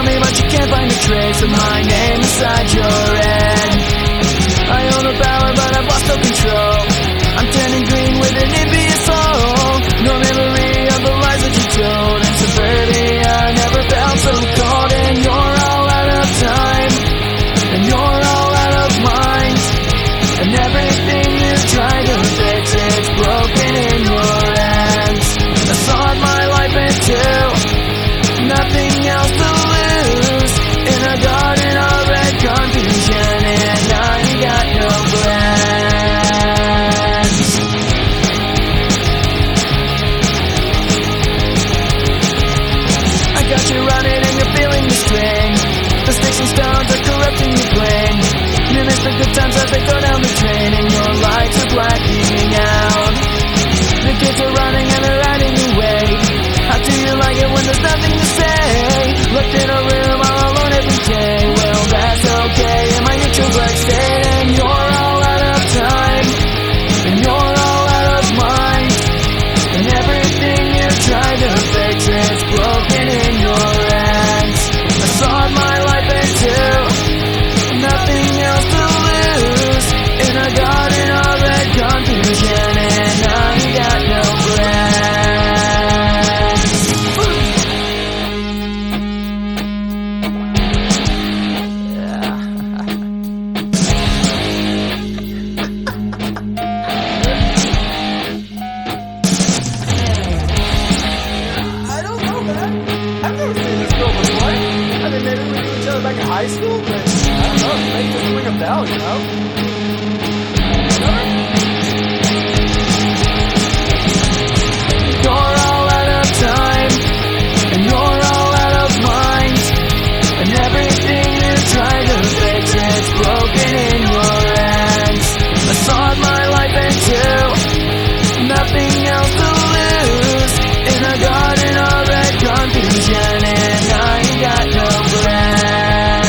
around me, but you can't find a trace of my name inside your head. I own the power, but I've lost all control. I'm turning green with an envious soul. No memory of the lies that you told. In suburbia, I never felt so cold. And you're all out of time, and you're all out of mind. And everything you try to fix, it's broken in your hands. I sawed my life in two, nothing else to lose. In a garden of red confusion, and I got no plans. I got you running and you're feeling the strain. The sticks and stones are corrupting your brain. You miss the good times as they go down the drain, and your lights are blacking out. The kids are running and they're riding away. How do you like it when there's nothing to say? Locked in a room all alone every day. Well, that's okay in my neutral black state. And you're all out of time, and you're all out of mind. And everything you try to fix, it's broken in your hands. I sawed my life in two, nothing else to lose. In a garden of red confusion, and I got no plans. I don't know, man. I've never seen this girl before. I mean, maybe we knew each other back in high school, but I don't know. It makes this ring a bell, you know? You're all out of time, and you're all out of mind. And everything you try to fix, it's broken in your hands. I sawed my life in two, nothing else to lose. In a garden of red confusion, and I got no plans.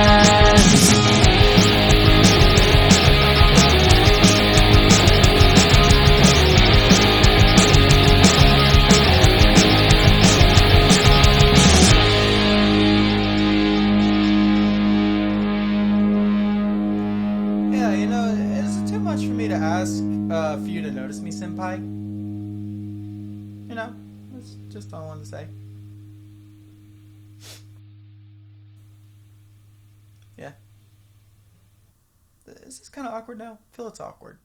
Yeah, you know, is it too much for me to ask for you to notice me, senpai? You know, that's just all I wanted to say. Yeah. Is this kind of awkward now? I feel it's awkward.